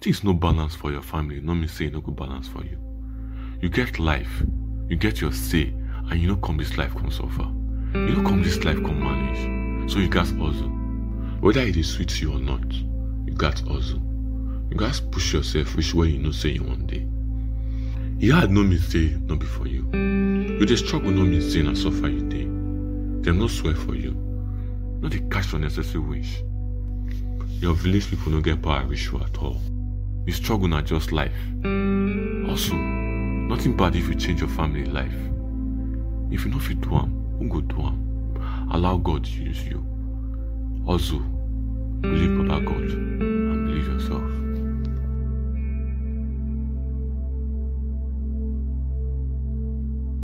things no balance for your family, no mean say no go balance for you. You get life, you get your say, and you know come this life come suffer. You know come this life come manage. So you guys hustle. Whether it is sweet to you or not, you guys hustle. You guys push yourself which way you know say you one day. You had no mean say not be for you. You dey struggle no mean say na suffer you dey. Dem no swear for you. No dey catch unnecessary wish. Your village people no get power reach you at all. The struggle na just life. Also, nothing bad if you change your family life. If you no fit do am, who go do am? Allow God to use you. Also, believe Baba God and believe yourself.